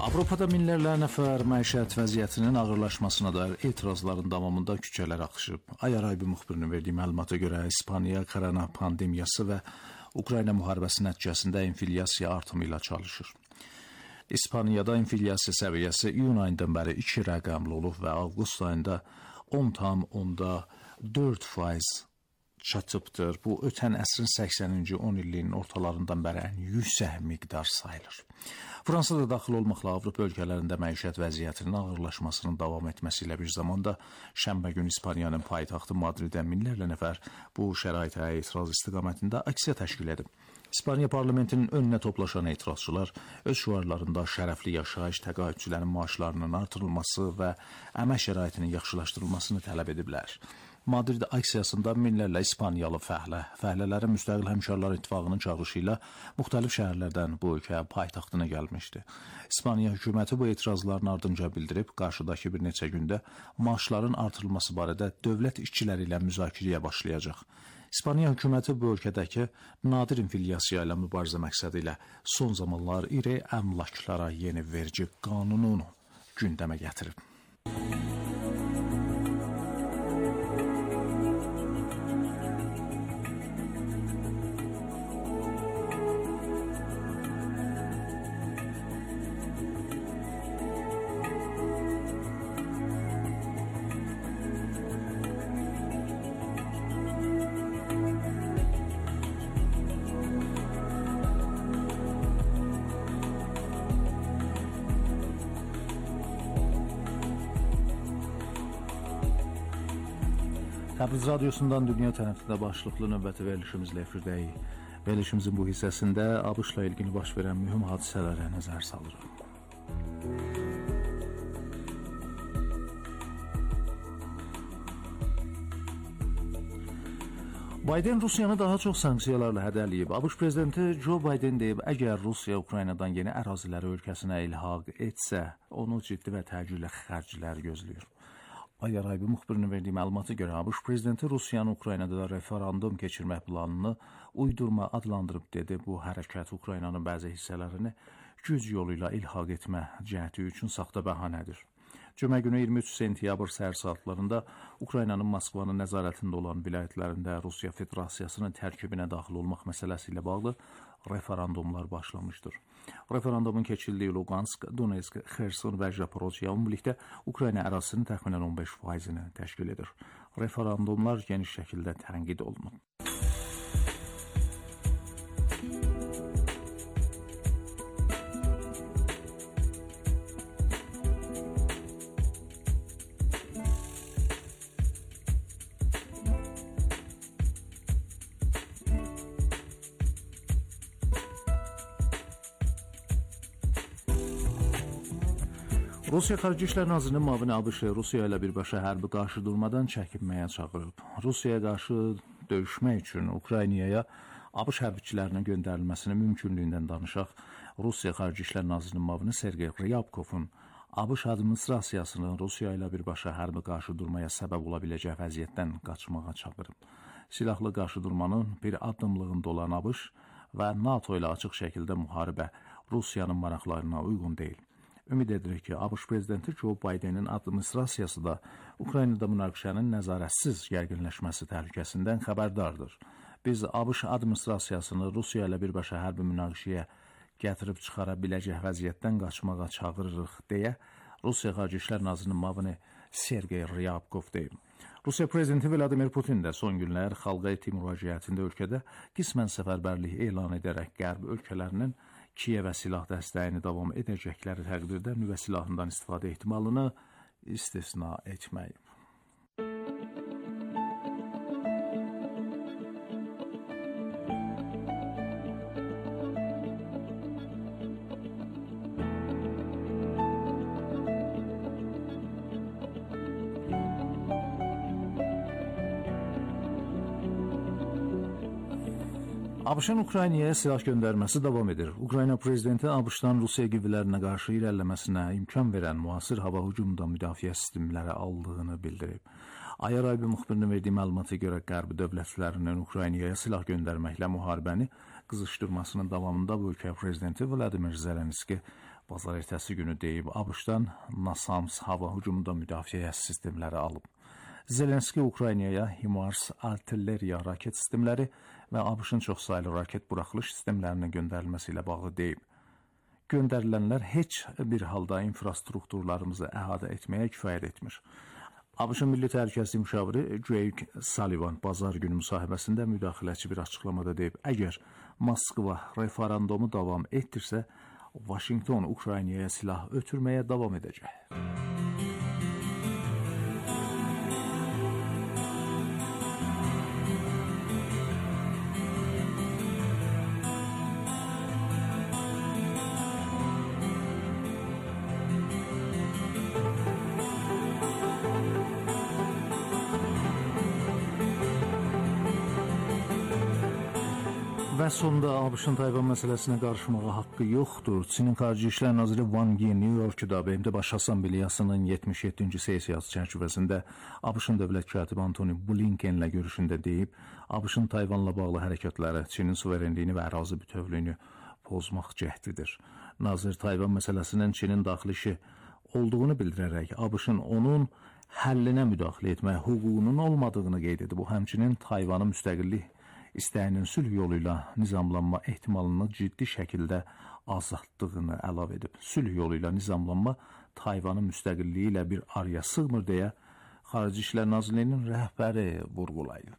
Avropada minlərlə nəfər məişət vəziyyətinin ağırlaşmasına dair etirazların davamında küçələr axışıb. Ayaraybi müxbirinin verdiyi məlumata görə İspaniya korona pandemiyası və Ukrayna müharibəsi nəticəsində inflyasiya artımı ilə çalışır. İspaniyada inflyasiya səviyyəsi iyun ayından bəri 2 rəqəmli olub və avqust ayında 10,4% çatıbdır. Bu, ötən əsrin 80-ci 10 illiyin ortalarından bəri ən yüksək miqdar sayılır. Fransada daxil olmaqla Avropa ölkələrində məişət vəziyyətinin ağırlaşmasının davam etməsi ilə bir zamanda şənbə günü İspaniyanın paytaxtı Madridə minlərlə nəfər bu şəraitə etiraz istiqamətində aksiya təşkil edib. İspaniya parlamentinin önünə toplaşan etirazçılar öz şüarlarında şərəfli yaşayış, təqaüdçülərin maaşlarının artırılması və əmək şəraitinin yaxşılaşdırılmasını tələb ediblər. Madrid aksiyasında minlərlə İspaniyalı fəhlələrin Müstəqil Həmkarlar İttifaqının çağırışı ilə müxtəlif şəhərlərdən bu ölkə paytaxtına gəlmişdi. İspaniya hökuməti bu etirazların ardınca bildirib, qarşıdakı bir neçə gündə maaşların artırılması barədə dövlət işçiləri ilə müzakirəyə başlayacaq. İspaniya hökuməti bu ölkədəki nadir inflyasiya ilə mübarizə məqsədi ilə son zamanlar iri əmlaklara yeni vergi qanununu gündəmə gətirib. Təbriz radiosundan dünya tərəfində başlıqlı növbəti verilişimizlə efirdəyik. Verilişimizin bu hissəsində ABŞ-la ilgili baş verən mühüm hadisələrə nəzər salırıq. Biden Rusiyanı daha çox sanksiyalarla hədələyib. ABŞ prezidenti Joe Biden deyib, əgər Rusiya Ukraynadan yeni əraziləri ölkəsinə ilhaq etsə, onu ciddi və təcili xərclər gözləyir. Ayaraybi müxbirinin verdiyi məlumata görə ABŞ prezidenti Rusiyanın Ukraynada referendum keçirmək planını uydurma adlandırıb dedi. Bu hərəkət Ukraynanın bəzi hissələrini güc yolu ilə ilhaq etmə cəhdi üçün saxta bəhanədir. Cümə günü 23 sentyabr səhər saatlarında Ukraynanın Moskvanın nəzarətində olan vilayətlərində Rusiya Federasiyasının tərkibinə daxil olmaq məsələsi ilə bağlı referendumlar başlamışdır. Referendumun keçildiyi Lugansk, Donetsk, Xerson və Zaporojye ümumilikdə Ukrayna ərazisinin təxminən 15%-ni təşkil edir. Referendumlar geniş şəkildə tənqid olunub. Rusiya Xarici İşlər Nazirinin müavini ABŞ Rusiya ilə birbaşa hərbi qarşıdurmadan çəkinməyə çağırıb. Rusiyaya qarşı döyüşmək üçün Ukraynaya ABŞ hərbiçilərinin göndərilməsinin mümkünlüyündən danışaq. Rusiya Xarici İşlər Nazirinin müavini Sergey Ryabkovun ABŞ administrasiyasının Rusiya ilə birbaşa hərbi qarşıdurmaya səbəb ola biləcək vəziyyətdən qaçmağa çağırıb. Silahlı qarşıdurmanın bir addımlığında olan ABŞ və NATO ilə açıq şəkildə müharibə Rusiyanın maraqlarına uyğun deyil. Ümid edirik ki, ABŞ prezidenti Joe Bidenin administrasiyası da Ukraynada münaqişənin nəzarətsiz gərginləşməsi təhlükəsindən xəbərdardır. Biz ABŞ administrasiyasını Rusiya ilə birbaşa hərbi münaqişəyə gətirib çıxara biləcək vəziyyətdən qaçmağa çağırırıq deyə Rusiya Xarici İşlər Nazirinin müavini Sergey Ryabkov deyib. Rusiya prezidenti Vladimir Putin də son günlər xalqa etdiyi müraciətində ölkədə qismən səfərbərlik elan edərək qərb ölkələrinin Kiyevə silah dəstəyini davam edəcəkləri təqdirdə nüvə silahından istifadə ehtimalını istisna etməyib. ABŞ-ın Ukraynaya silah göndərməsi davam edir. Ukrayna prezidenti ABŞ-dan Rusiya qüvvələrinə qarşı irəliləməsinə imkan verən müasir hava hücumundan müdafiə sistemləri aldığını bildirib. Ayaraybi müxbirinin verdiyi məlumata görə Qərbi dövlətlərinin Ukraynaya silah göndərməklə müharibəni qızışdırmasının davamında bu ölkə prezidenti Vladimir Zelenski bazar ertəsi günü deyib, ABŞ-dan NASAMS hava hücumunda müdafiə sistemləri alıb. Zelenski Ukraynaya HIMARS artilleriya raket sistemləri və ABŞ-ın çoxsaylı raket buraxılış sistemlərinin göndərilməsi ilə bağlı deyib. Göndərilənlər heç bir halda infrastrukturlarımızı əhatə etməyə kifayət etmir. ABŞ-ın Milli Təhlükəsizlik müşaviri Jake Sullivan bazar günü müsahibəsində müdaxiləçi bir açıqlamada deyib, əgər Moskva referendumu davam etdirsə, Washington Ukraynaya silah ötürməyə davam edəcək. Və sonda ABŞ-ın Tayvan məsələsinə qarışmağa haqqı yoxdur. Çinin Xarici İşlər naziri Wang Yi New Yorkda BMT Baş Assambleyasının 77-ci sessiyası çərçivəsində ABŞ-ın dövlət katibi Antony Blinkenlə görüşündə deyib, ABŞ-ın Tayvanla bağlı hərəkətləri Çinin suverenliyini və ərazi bütövlüyünü pozmaq cəhdidir. Nazir Tayvan məsələsinin Çinin daxili işi olduğunu bildirərək, ABŞ-ın onun həllinə müdaxilə etmək hüququnun olmadığını qeyd edib. Bu həmçinin Tayvanın müstəqillik istəyinin sülh yolu ilə nizamlanma ehtimalını ciddi şəkildə azaltdığını əlavə edib. Sülh yolu ilə nizamlanma Tayvanın müstəqilliyi ilə bir araya sığmır deyə Xarici İşlər Nazirliyinin rəhbəri vurğulayıb.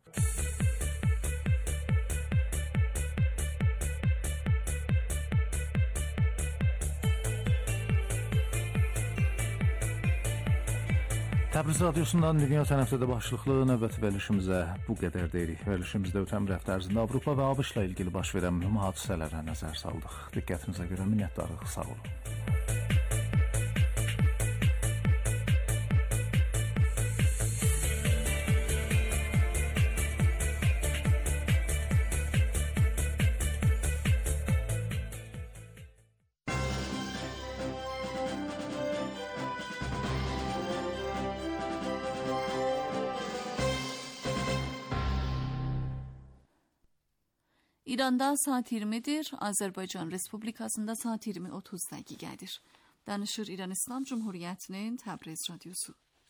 Təbriz Radyosundan Dünya Sənəfsədə başlıqlı növbəti verilişimizə bu qədər deyirik. Verilişimizdə ötən bir həftə ərzində Avropa və ABŞ-la ilgili baş verən mühüm hadisələrə nəzər saldıq. Diqqətinizə görə minnətdarıq, sağ olun. İranda saat 20'dir, Azərbaycan Respublikasında saat 20:30 dəqiqədir. Danışır İran İslam Cumhuriyyətinin Təbriz Radyosu.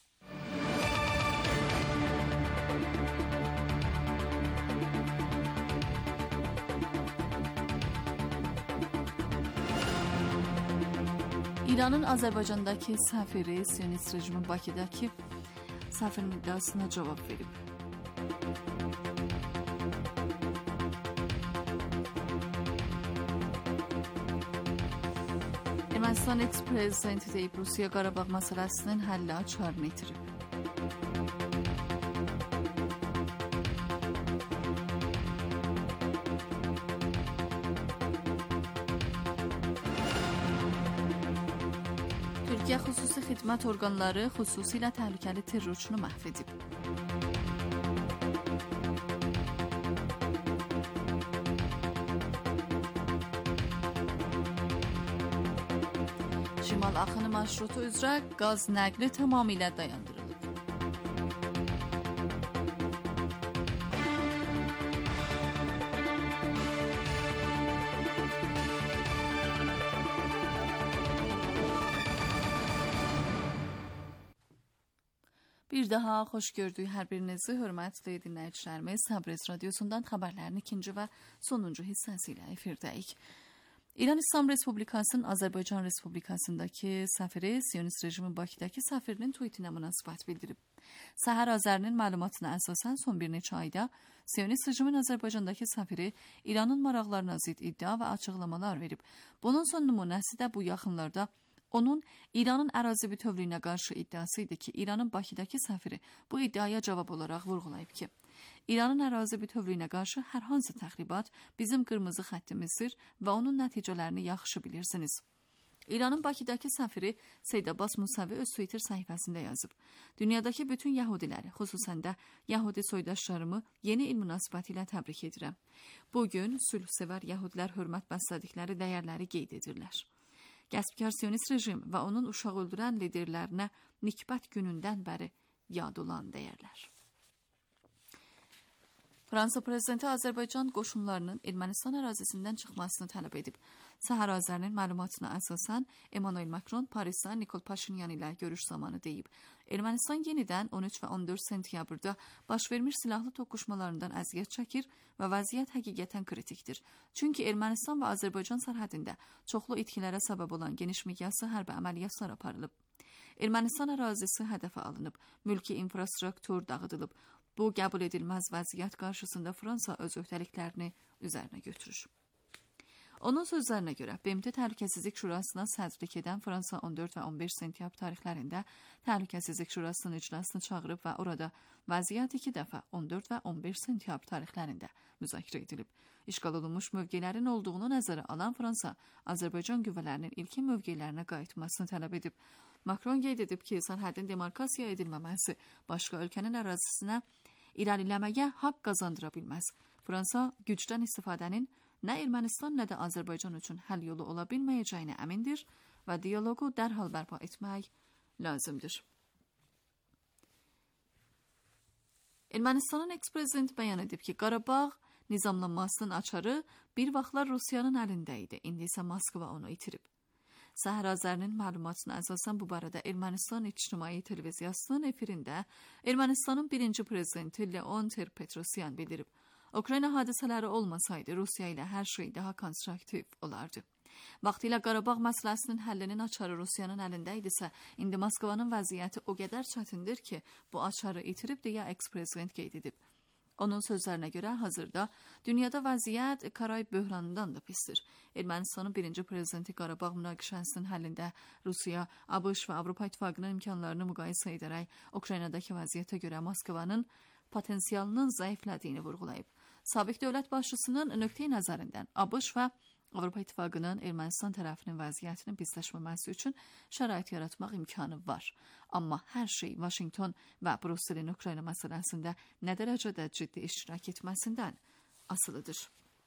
İranın Azərbaycandakı səfiri Siyonist rejimin Bakıdakı səfirin iddiasına cavab verib. Ermənistan eks-prezidenti deyib, Rusiya Qarabağ məsələsinin həlli açarını itirib. Türkiyə xüsusi xidmət orqanları xüsusilə təhlükəli terrorçunu məhv edib. Şimal axını marşrutu üzrə qaz nəqli tamamilə dayandırılıb. Bir daha xoş gördük hər birinizi, hörmətli dinləyicilərimiz. Təbriz Radyosundan xəbərlərin ikinci və sonuncu hissəsi ilə efirdəyik. İran İslam Respublikasının Azərbaycan Respublikasındakı səfiri Siyonist rejimin Bakıdakı səfirinin tweetinə münasibət bildirib. Səhər Azərinin məlumatına əsasən son bir neçə ayda Siyonist rejimin Azərbaycandakı səfiri İranın maraqlarına zid iddia və açıqlamalar verib. Bunun son nümunəsi də bu yaxınlarda onun İranın ərazi bütövlüyünə qarşı iddiası idi ki, İranın Bakıdakı səfiri bu iddiaya cavab olaraq vurğulayıb ki, İranın ərazi bütövlüyünə qarşı hər hansı təxribat bizim qırmızı xəttimizdir və onun nəticələrini yaxşı bilirsiniz. İranın Bakıdakı səfiri Seyd Abbas Musavi öz Twitter səhifəsində yazıb. Dünyadakı bütün yəhudiləri, xüsusən də yəhudi soydaşlarımı yeni il münasibəti ilə təbrik edirəm. Bugün sülhsevər yəhudilər hörmət bəslədikləri dəyərləri qeyd edirlər. Qəsbkar Siyonist rejim və onun uşaq öldürən liderlərinə nikbət günündən bəri yad olan dəyərlər. Fransa prezidenti Azərbaycan qoşunlarının Ermənistan ərazisindən çıxmasını tələb edib. Səhər Azərinin məlumatına əsasən Emmanuel Macron Parisdə Nikol Paşinyan ilə görüş zamanı deyib. Ermənistan yenidən 13 və 14 sentyabrda baş vermiş silahlı toqquşmalarından əziyyət çəkir və vəziyyət həqiqətən kritikdir. Çünki Ermənistan və Azərbaycan sərhədində çoxlu itkilərə səbəb olan geniş miqyaslı hərbi əməliyyatlar aparılıb. Ermənistan ərazisi hədəfə alınıb, mülki infrastruktur dağıdılıb. Bu, qəbul edilməz vəziyyət qarşısında Fransa öz öhdəliklərini üzərinə götürür. Onun sözlərinə görə, BMT Təhlükəsizlik Şurasına sədrlik edən Fransa 14 və 15 sentyabr tarixlərində Təhlükəsizlik Şurasının iclasını çağırıb və orada vəziyyət 2 dəfə 14 və 15 sentyabr tarixlərində müzakirə edilib. İşğal olunmuş mövqelərin olduğunu nəzərə alan Fransa, Azərbaycan qüvvələrinin ilkin mövqelərinə qayıtmasını tələb edib. Macron qeyd edib ki, sərhədin demarkasiya edilməməsi başqa ölkənin ərazisinə irəliləməyə haqq qazandıra bilməz. Fransa gücdən istifadənin nə Ermənistan, nə də Azərbaycan üçün həll yolu ola bilməyəcəyinə əmindir və dialoqu dərhal bərpa etmək lazımdır. Ermənistanın eks-prezidenti bəyan edib ki, Qarabağ nizamlanmasının açarı bir vaxtlar Rusiyanın əlində idi, indi isə Moskva onu itirib. Səhər Azərinin məlumatına əsasən bu barədə Ermənistan İctimai Televiziyasının efirində Ermənistanın birinci prezidenti Leonid Petrosyan bildirib. Ukrayna hadisələri olmasaydı, Rusiya ilə hər şey daha konstruktiv olardı. Vaxtilə Qarabağ məsələsinin həllinin açarı Rusiyanın əlində idisə, indi Moskvanın vəziyyəti o qədər çətindir ki, bu açarı itirib deyə eks-prezident qeyd edib. Onun sözlərinə görə hazırda dünyada vəziyyət Karayib böhranından da pisdir. Ermənistanın birinci prezidenti Qarabağ münaqişəsinin həllində Rusiya, ABŞ və Avropa İttifaqının imkanlarını müqayisə edərək Ukraynadakı vəziyyətə görə Moskvanın potensialının zəiflədiyini vurğulayıb. Sabiq dövlət başçısının nöqteyi nəzərindən ABŞ və Avropa İttifaqının Ermənistan tərəfinin vəziyyətinin pisləşməməsi üçün şərait yaratmaq imkanı var. Amma hər şey Vaşinqton və Brüsselin Ukrayna məsələsində nə dərəcədə ciddi iştirak etməsindən asılıdır.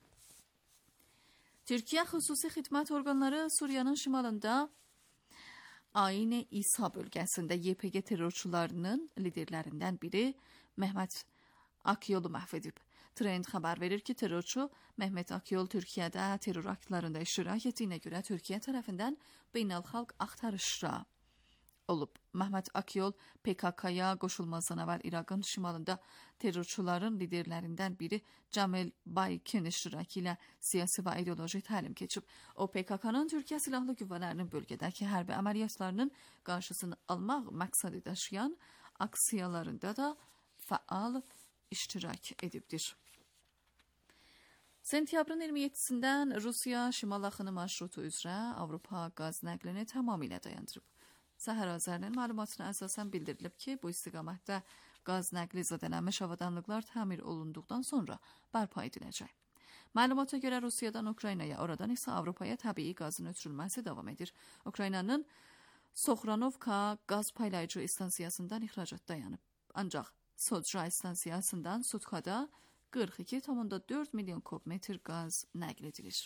Türkiyə xüsusi xidmət orqanları Suriyanın şimalında Ayn-i İsa bölgəsində YPG terrorçularının liderlərindən biri Mehmet Akyol'u məhv edib. Trend xəbər verir ki, terrorçu Mehmet Akyol Türkiyədə terror aktlarında iştirak etdiyinə görə Türkiyə tərəfindən beynəlxalq axtarışda olub. Mehmet Akyol PKK-ya qoşulmazdan əvvəl İraqın şimalında terrorçuların liderlərindən biri Camel Baykin iştirakı ilə siyasi və ideoloji təlim keçib. O, PKK-nın Türkiyə silahlı qüvvələrinin bölgədəki hərbi əməliyyatlarının qarşısını almaq məqsədi daşıyan aksiyalarında da fəal iştirak edibdir. Sentyabrın 27-sindən Rusiya şimal axını marşrutu üzrə Avropa qaz nəqlini tamamilə dayandırıb. Səhər Azərinin məlumatına əsasən bildirilib ki, bu istiqamətdə qaz nəqli zədələnmiş avadanlıqlar təmir olunduqdan sonra bərpa ediləcək. Məlumata görə Rusiyadan Ukraynaya, oradan isə Avropaya təbii qazın ötürülməsi davam edir. Ukraynanın Soxranovka qaz paylayıcı istansiyasından ixracat dayanıb. Ancaq Sodra istansiyasından sutkada 42,4 milyon kubmetr qaz nəql edilir.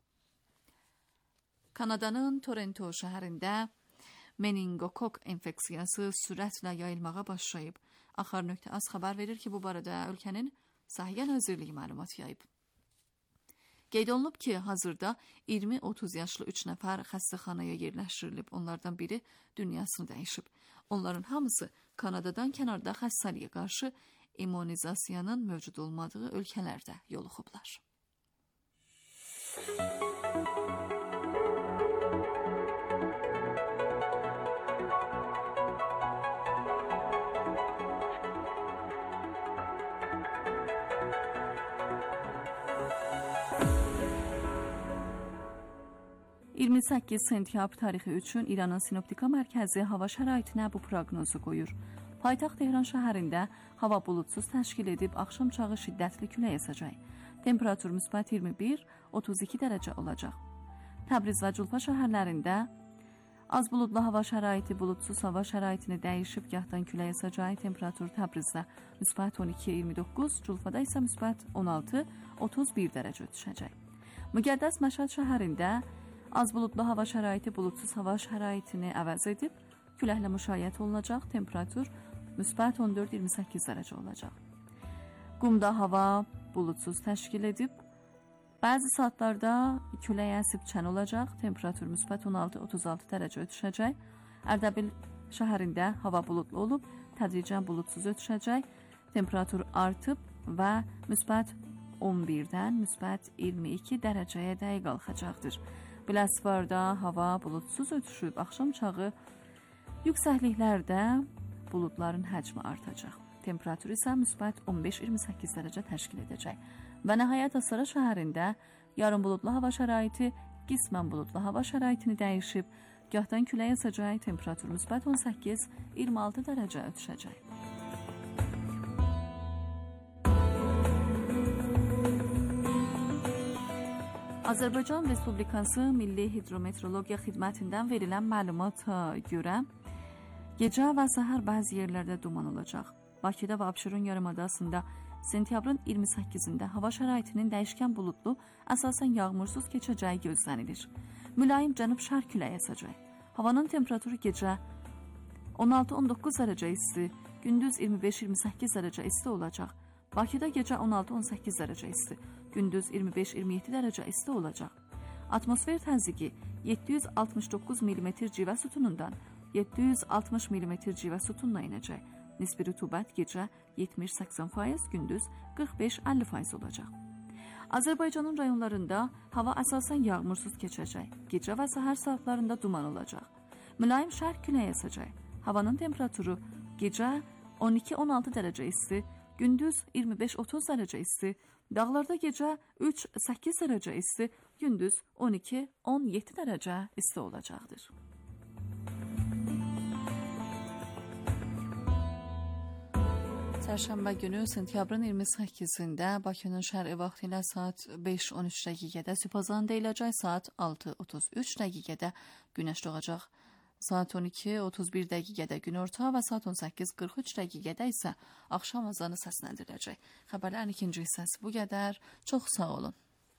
Kanadanın Toronto şəhərində meningokok infeksiyası sürətlə yayılmağa başlayıb. Axar.az xəbər verir ki, bu barədə ölkənin Səhiyyə Nazirliyi məlumat yayıb. Qeyd olunub ki, hazırda 20-30 yaşlı 3 nəfər xəstəxanaya yerləşdirilib. Onlardan biri dünyasını dəyişib. Onların hamısı Kanadadan kənarda xəstəliyə qarşı immunizasiyanın mövcud olmadığı ölkələrdə yoluxublar. ...28 sentyabr tarixi üçün İranın Sinoptika Mərkəzi hava şəraitinə bu proqnozu qoyur. Paytaxt Tehran şəhərində hava buludsuz təşkil edib, axşam çağı şiddətli külək əsəcək. Temperatur müsbət 21-32 dərəcə olacaq. Təbriz və Culfa şəhərlərində az buludlu hava şəraiti, buludsuz hava şəraitini dəyişib, gahdan külək əsəcək. Temperatur Təbrizdə müsbət 12-29, Culfada isə müsbət 16-31 dərəcə düşəcək. Müqəddəs Məşhəd şəhərində az buludlu hava şəraiti, buludsuz hava şəraitini əvəz edib, küləklə müşayiət olunacaq. Temperatur müsbət 14-28 dərəcə olacaq. Qumda hava bulutsuz təşkil edib. Bəzi saatlarda külək əsib çən olacaq. Temperatur müsbət 16-36 dərəcə düşəcək. Ərdəbil şəhərində hava bulutlu olub, tədricən bulutsuz düşəcək. Temperatur artıb və müsbət 11-dən müsbət 22 dərəcəyə də qalxacaqdır. Biləsuvarda hava bulutsuz ötüşüb, axşam çağı yüksəkliklərdə buludların həcmi artacaq. Temperatur isə müsbət 15-28 dərəcə təşkil edəcək. Və nəhayət Astara şəhərində yarım buludlu hava şəraiti, qismən buludlu hava şəraitini dəyişib, gahdan külək əsəcək, temperatur müsbət 18-26 dərəcə ötüşəcək. Azərbaycan Respublikası Milli Hidrometeorologiya Xidmətindən verilən məlumata görə gecə və səhər bəzi yerlərdə duman olacaq. Bakıda və Abşeron yarımadasında sentyabrın 28-də hava şəraitinin dəyişkən buludlu, əsasən yağmursuz keçəcəyi gözlənilir. Mülayim cənub-şərq küləyi əsəcək. Havanın temperaturu gecə 16-19 dərəcə isti, gündüz 25-28 dərəcə isti olacaq. Bakıda gecə 16-18 dərəcə isti, gündüz 25-27 dərəcə isti olacaq. Atmosfer təzyiqi 769 mm civə sütunundan 760 mm civə sütununa inəcək. Nisbi rütubət gecə 70-80%, gündüz 45-50% olacaq. Azərbaycanın rayonlarında hava əsasən yağmursuz keçəcək. Gecə və səhər saatlarında duman olacaq. Mülayim şərq küləyi əsəcək. Havanın temperaturu gecə 12-16 dərəcə isti, gündüz 25-30 dərəcə isti, dağlarda gecə 3-8 dərəcə isti, gündüz 12-17 dərəcə isti olacaqdır. Çərşənbə günü sentyabrın 28-də Bakının şərqi vaxtı ilə saat 5:13 dəqiqədə sübhazan deyiləcək, saat 6:33 dəqiqədə günəş doğacaq. Saat 12:31 dəqiqədə günorta və saat 18:43 dəqiqədə isə axşam azanı səsləndiriləcək. Xəbərlərin ikinci hissəsi bu qədər. Çox sağ olun.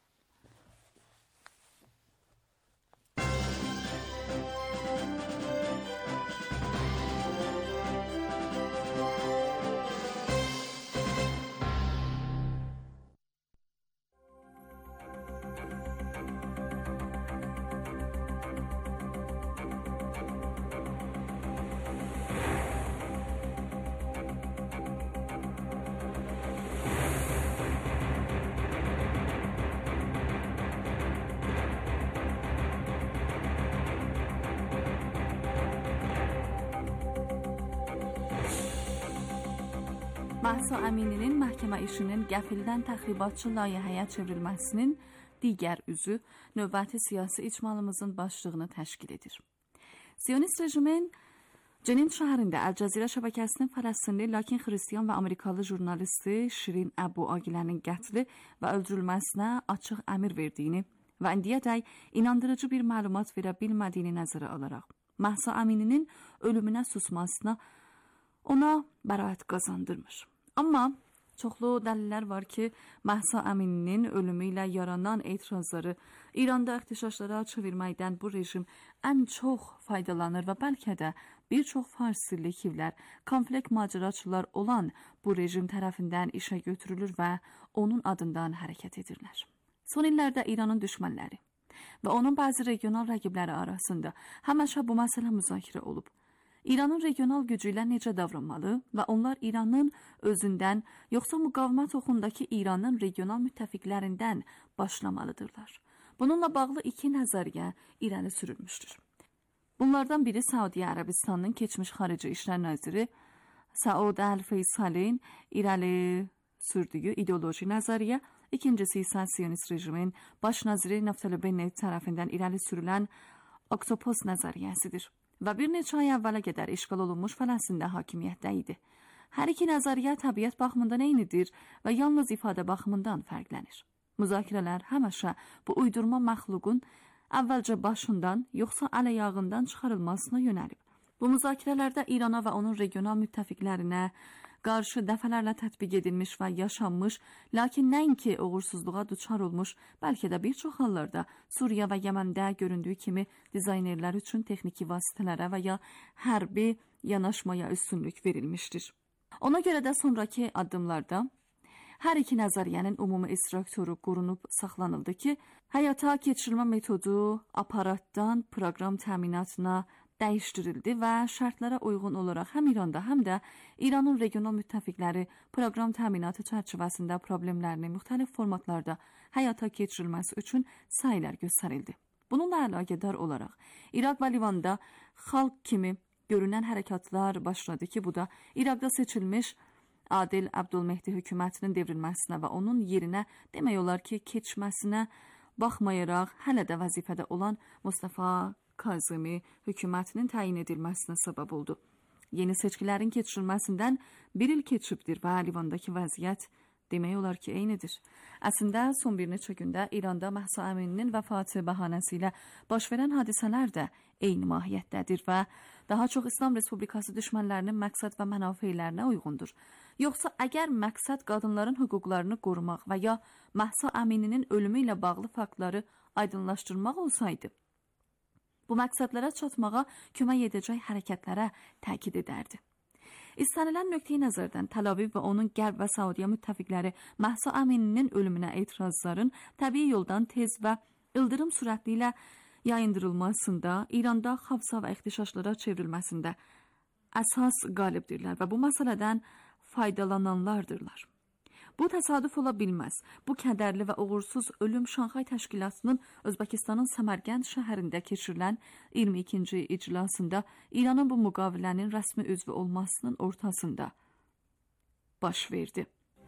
Məhsa Əmininin məhkəmə işinin qəfildən təxribatçı layihəyə çevrilməsinin digər üzü növbəti siyasi icmalımızın başlığını təşkil edir. Siyonist rejimin Cenin şəhərində Əl-Cəzirə şəbəkəsinin Fələstinli, lakin xristiyan və Amerikalı jurnalisti Şirin Əbu Aqilənin qətli və öldürülməsinə açıq əmir verdiyini və indiyədək inandırıcı bir məlumat verə bilmədiyini nəzərə alaraq, Məhsa Əmininin ölümünə susmasına ona bəraət qazandırmır. Amma çoxlu dəlillər var ki, Məhsa Əmininin ölümü ilə yaranan etirazları İranda ixtişaşlara çevirməkdən bu rejim ən çox faydalanır və bəlkə də bir çox farsili kivlər, konflikt macəraçılar olan bu rejim tərəfindən işə götürülür və onun adından hərəkət edirlər. Son illərdə İranın düşmənləri və onun bəzi regional rəqibləri arasında həmişə bu məsələ müzakirə olub. İranın regional gücü ilə necə davranmalı və onlar İranın özündən, yoxsa müqavimət oxundakı İranın regional müttəfiqlərindən başlamalıdırlar. Bununla bağlı iki nəzəriyyə irəli sürülmüşdür. Bunlardan biri Səudiyyə Ərəbistanının keçmiş xarici İşlər Naziri Saud Əl-Feysalin irəli sürdüyü ideoloji nəzəriyyə, ikincisi isə Siyonist rejimin baş naziri Naftali Bennett tərəfindən irəli sürülən Oktopos nəzəriyyəsidir. Və bir neçə ay əvvələ qədər işğal olunmuş Fələstində hakimiyyətdə idi. Hər iki nəzəriyyə təbiət baxımından eynidir və yalnız ifadə baxımından fərqlənir. Müzakirələr həmişə bu uydurma məxluqun əvvəlcə başından, yoxsa ələyağından çıxarılmasına yönəlib. Bu müzakirələrdə İrana və onun regional müttəfiqlərinə qarşı dəfələrlə tətbiq edilmiş və yaşanmış, lakin nəinki uğursuzluğa düçar olmuş, bəlkə də bir çox hallarda Suriya və Yəməndə göründüyü kimi dizaynerlər üçün texniki vasitələrə və ya hərbi yanaşmaya üstünlük verilmişdir. Ona görə də sonraki addımlarda hər iki nəzəriyyənin ümumi ekstraktoru qurunub saxlanıldı ki, həyata keçirilmə metodu aparatdan proqram təminatına dəyişdirildi və şərtlərə uyğun olaraq həm İranda, həm də İranın regional müttəfiqləri proqram təminatı çərçivəsində problemlərini müxtəlif formatlarda həyata keçirilməsi üçün səylər göstərildi. Bununla əlaqədar olaraq İraq və Livanda xalq kimi görünən hərəkatlar başladı ki, bu da İraqda seçilmiş Adil Abdülmehdi hökumətinin devrilməsinə və onun yerinə demək olar ki, keçməsinə baxmayaraq hələ də vəzifədə olan Mustafa Kazimi hökumətinin təyin edilməsinə səbəb oldu. Yeni seçkilərin keçirilməsindən bir il keçibdir və Livandakı vəziyyət demək olar ki, eynidir. Əslində, son bir neçə gündə İranda Mahsa Əmininin vəfatı bəhanəsilə baş verən hadisələr də eyni mahiyyətdədir və daha çox İslam Respublikası düşmənlərinin məqsəd və mənafeylərinə uyğundur. Yoxsa əgər məqsəd qadınların hüquqlarını qorumaq və ya Mahsa Əmininin ölümü ilə bağlı faktları aydınlaşdırmaq olsaydı, bu məqsədlərə çatmağa kömək edəcək hərəkətlərə təkid edərdi. İstənilən nöqteyi nəzərdən Təl-Aviv və onun Qərb və Saudiya müttəfiqləri Mahsa Əmininin ölümünə etirazların təbii yoldan tez və ildırım sürətli ilə yayındırılmasında, İranda xavsa və ixtişaşlara çevrilməsində əsas qalibdirlər və bu məsələdən faydalananlardırlar. Bu təsadüf ola bilməz. Bu kədərli və uğursuz ölüm Şanxay Təşkilatının Özbəkistanın Səmərqənd şəhərində keçirilən 22-ci iclasında İranın bu müqavilənin rəsmi üzvü olmasının ortasında baş verdi.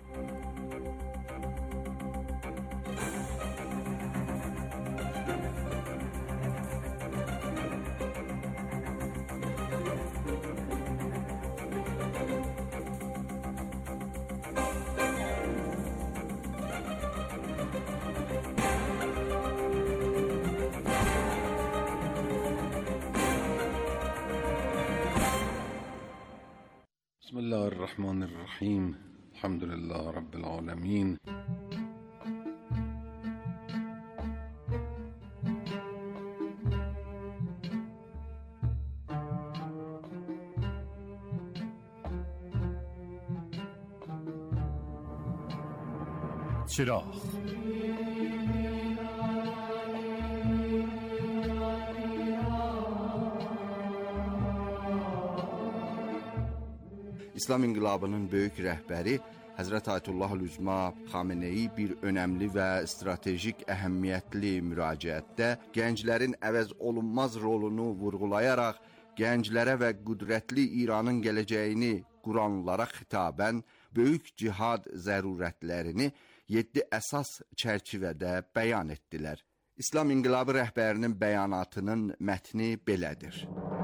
Bismillahirrahmanirrahim. Elhamdülillah Rabbil alemin. چراغ İslam İnqilabının böyük rəhbəri Həzrət Ayətullah Üzma Xameneyi bir önəmli və stratejik əhəmiyyətli müraciətdə gənclərin əvəz olunmaz rolunu vurğulayaraq gənclərə və qüdrətli İranın gələcəyini quranlara xitabən böyük cihad zərurətlərini 7 əsas çərçivədə bəyan etdilər. İslam İnqilabı rəhbərinin bəyanatının mətni belədir.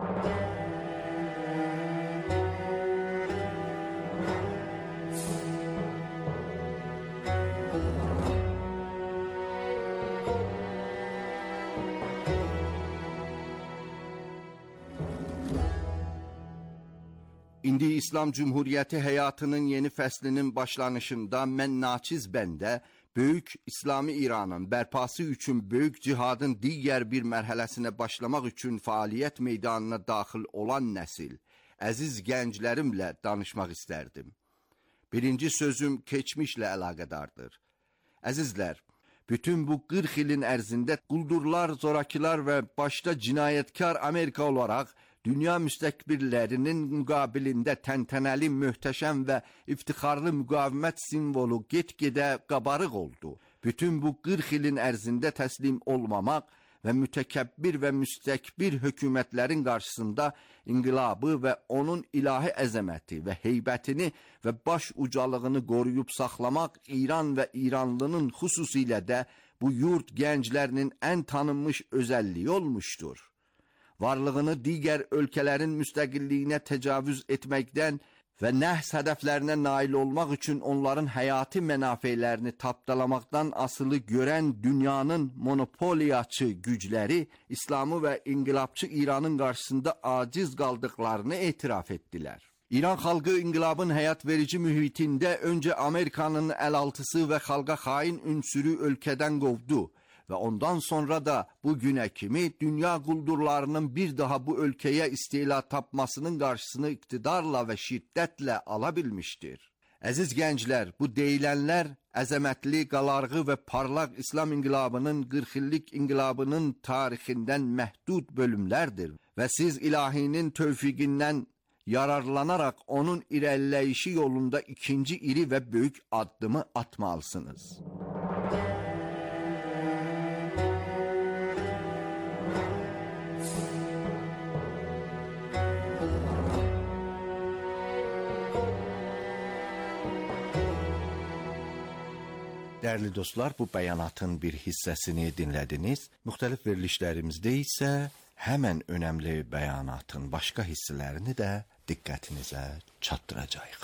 İndi İslam Cumhuriyyəti həyatının yeni fəslinin başlanışında mən naçiz bəndə böyük İslami İranın bərpası üçün böyük cihadın digər bir mərhələsinə başlamaq üçün fəaliyyət meydanına daxil olan nəsil, əziz gənclərimlə danışmaq istərdim. Birinci sözüm keçmişlə əlaqədardır. Əzizlər, bütün bu 40 ilin ərzində quldurlar, zorakılar və başda cinayətkar Amerika olaraq dünya müstəkbirlərinin müqabilində təntənəli, möhtəşəm və iftixarlı müqavimət simvolu get-gedə qabarıq oldu. Bütün bu 40 ilin ərzində təslim olmamaq və mütəkəbbir və müstəkbir hökumətlərin qarşısında inqilabı və onun ilahi əzəməti və heybətini və baş ucalığını qoruyub saxlamaq İran və İranlının xüsusilə də bu yurt gənclərinin ən tanınmış özəlliyi olmuşdur. Varlığını digər ölkələrin müstəqilliyinə təcavüz etməkdən və nəhs hədəflərinə nail olmaq üçün onların həyati mənafeylərini tapdalamaqdan asılı görən dünyanın monopoliyaçı gücləri İslamı və inqilabçı İranın qarşısında aciz qaldıqlarını etiraf etdilər. İran xalqı inqilabın həyat verici mühitində öncə Amerikanın əlaltısı və xalqa xain ünsürü ölkədən qovdu və ondan sonra da bu günə kimi dünya quldurlarının bir daha bu ölkəyə istila tapmasının qarşısını iqtidarla və şiddətlə ala bilmişdir. Əziz gənclər, bu deyilənlər əzəmətli, qalarğı və parlaq İslam inqilabının 40 illik inqilabının tarixindən məhdud bölümlərdir və siz ilahinin tövfiqindən yararlanaraq onun irəliləyişi yolunda ikinci iri və böyük addımı atmalısınız. Dəyərli dostlar, bu bəyanatın bir hissəsini dinlədiniz. Müxtəlif verilişlərimizdə isə həmən önəmli bəyanatın başqa hissələrini də diqqətinizə çatdıracağıq.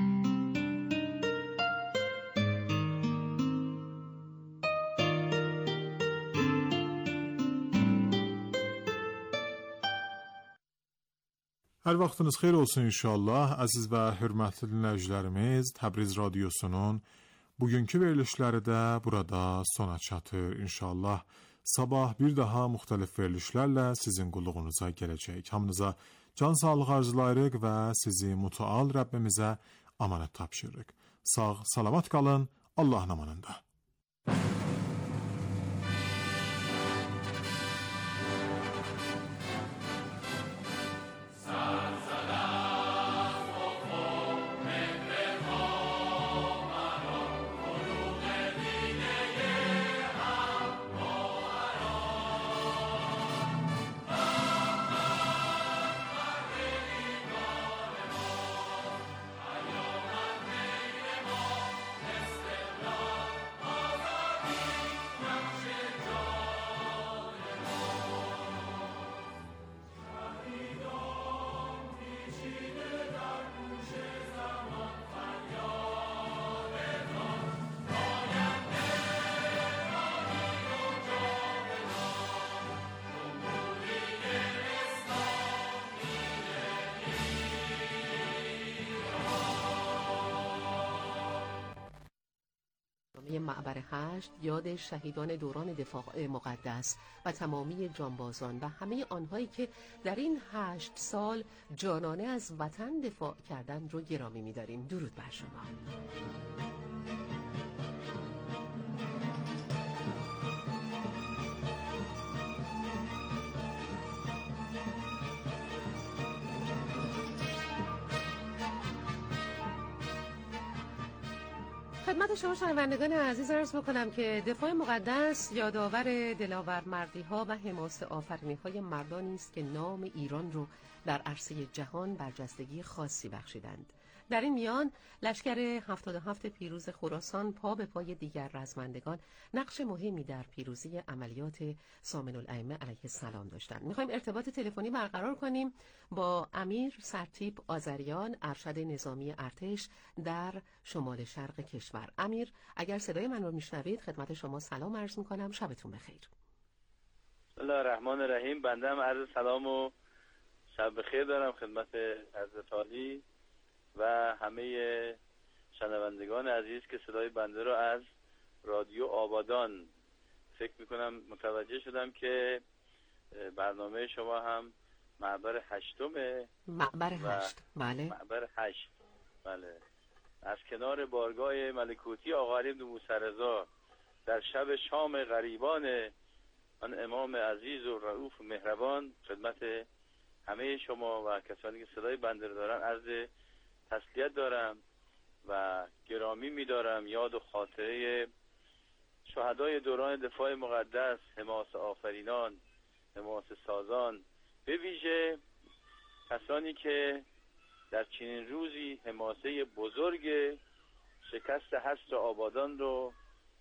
Hər vaxtınız xeyir olsun inşallah. Əziz və hörmətli dinləyicilərimiz, Təbriz radiosunun bugünkü verilişləri də burada sona çatır inşallah. Sabah bir daha müxtəlif verilişlərlə sizin qulluğunuza gələcək. Hamınıza can sağlığı arzulayırıq və sizi mütəal Rəbbimizə amanət tapşırırıq. Sağ, salamat qalın, Allahın amanında. معبر هشت یاد شهیدان دوران دفاع مقدس و تمامی جانبازان و همه آنهایی که در این 8 سال جانانه از وطن دفاع کردند رو گرامی می‌داریم. درود بر شما. خدمت شما شنوندگان عزیز عرض بکنم که دفاع مقدس یادآور دلاورمردی‌ها و حماسه آفرینی‌های مردانی است که نام ایران رو در عرصه جهان برجستگی خاصی بخشیدند. در این میان لشکر 77 پیروز خراسان پا به پای دیگر رزمندگان نقش مهمی در پیروزی عملیات سامن الائمه علیه السلام داشتند. می‌خوایم ارتباط تلفنی برقرار کنیم با امیر سرتیپ آذریان، ارشد نظامی ارتش در شمال شرق کشور. امیر، اگر صدای من رو میشنوید خدمت شما سلام عرض می‌کنم. شبتون بخیر. بسم الله الرحمن الرحیم. بنده هم عرض سلام و شب بخیر دارم خدمت حضرت عالی و همه شنوندگان عزیز که صدای بنده رو از رادیو آبادان فکر میکنم متوجه شدم که برنامه شما هم معبر هشتمه. معبر هشت، بله. معبر هشت، بله. از کنار بارگاه ملکوتی آقا علی بن موسی رضا در شب شام غریبان آن امام عزیز و رؤوف و مهربان خدمت همه شما و کسانی که صدای بنده رو دارن عرض تسلیت دارم و گرامی می‌دارم یاد و خاطره شهدای دوران دفاع مقدس، حماسه آفرینان، حماسه سازان، به ویژه کسانی که در چنین روزی حماسه بزرگ شکست حصر آبادان رو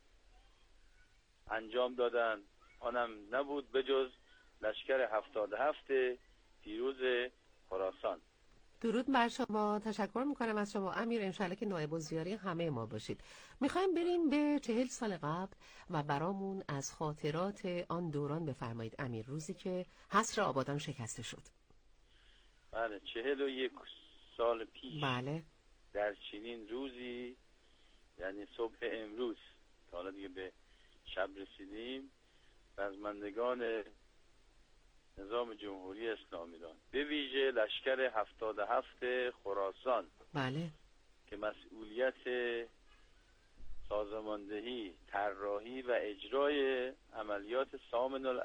انجام دادن. آنم نبود بجز لشکر 77 پیروز خراسان. درود بر شما. تشکر میکنم از شما امیر. انشالله که نایب الزیاری همه ما باشید. میخوایم بریم به 40 سال قبل و برامون از خاطرات آن دوران بفرمایید امیر، روزی که حصر آبادان شکسته شد. بله، 41 سال پیش. بله. در چنین روزی، یعنی صبح امروز، حالا دیگه به شب رسیدیم، رزمندگان نظام جمهوری اسلامی ایران به ویژه لشکر 77 خراسان، بله، که مسئولیت سازماندهی، طراحی و اجرای عملیات سامن